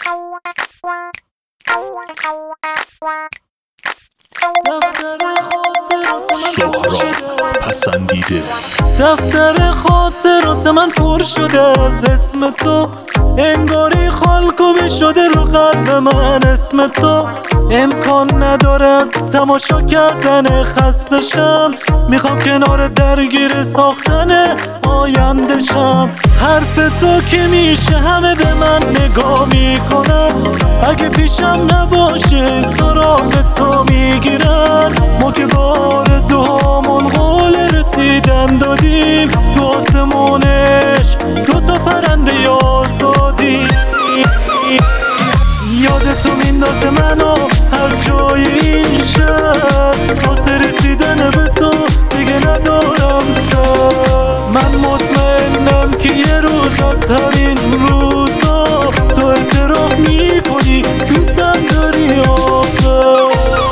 سهراب پسندیده. دفتر خاطرات من پر شده از اسم تو، انگاری خالکوبی شده رو قلب من اسم تو. امکان نداره از تماشا کردن خستشم، میخوام کنار درگیر ساختن آیندشم. حرف تو که میشه همه به من نگاه میکنن، اگه پیشم نباشه سراغ تو میگیرن. ما که با آرزوهامون قول رسیدن دادیم، تو آسمونش دوتا پرنده آزادی. یادتو میندازه منو هر جای این شهر، واسه رسیدن به تو دیگه ندارم سر. من مطمئنم که یه روز از همین روزا تو اعتراف میکنی دوستم داری آخر.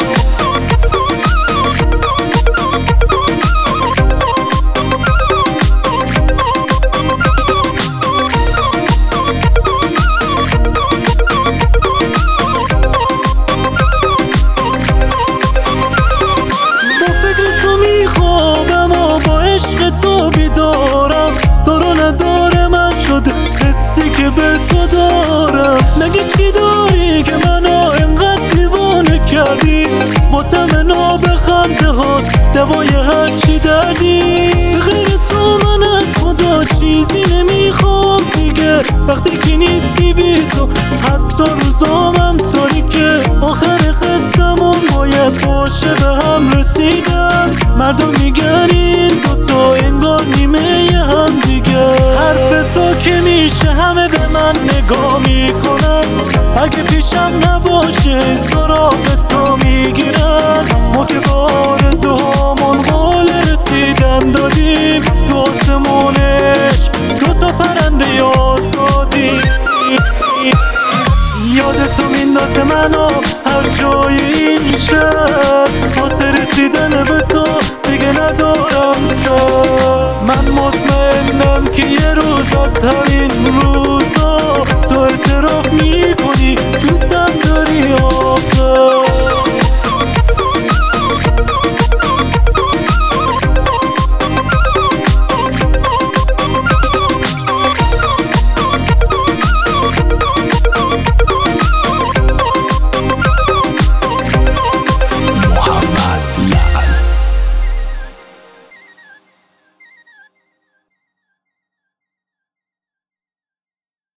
تو بیدارم دارو نداره من شده حسی که به تو دارم. مگه چی داری که منو اینقدر دیوانه کردی؟ با تمنا به خنده هات دوای هرچی دردی. غیر تو من از خدا چیزی نمیخوام دیگه، وقتی که نیستی بی تو حتی روزامم تاریکه. آخر قصه‌مون باید باشه به هم رسیدن، مردم میگن این دوتا انگار نیمه هم دیگه. حرف تو که میشه همه به من نگاه میکنن، اگه پیشم نباشه سراغ تو میگیرن. ما که با آرزوهامون قول رسیدن دادیم، تو آسمونش دوتا پرنده آزادی. یادتو میندازه منو هر جای این شهر، واسه رسیدن به تو دیگه ندارم سر. من مطمئنم که یه روز از همین روز